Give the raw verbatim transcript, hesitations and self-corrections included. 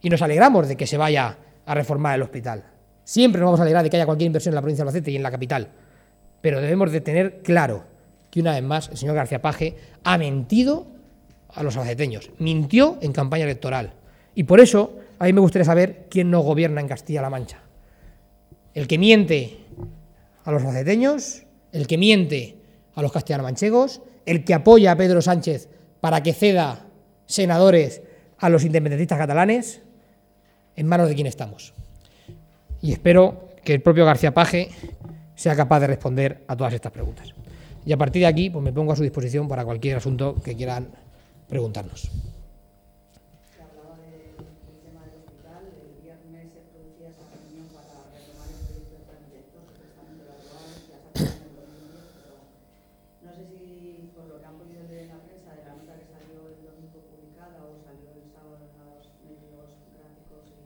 y nos alegramos de que se vaya a reformar el hospital. Siempre nos vamos a alegrar de que haya cualquier inversión en la provincia de Albacete y en la capital, pero debemos de tener claro que una vez más el señor García Paje ha mentido a los albaceteños, mintió en campaña electoral, y por eso a mí me gustaría saber quién no gobierna en Castilla-La Mancha. El que miente a los albaceteños, el que miente a los castellano-manchegos, el que apoya a Pedro Sánchez para que ceda senadores a los independentistas catalanes. ¿En manos de quién estamos? Y espero que el propio García Paje sea capaz de responder a todas estas preguntas. Y a partir de aquí, pues me pongo a su disposición para cualquier asunto que quieran preguntarnos.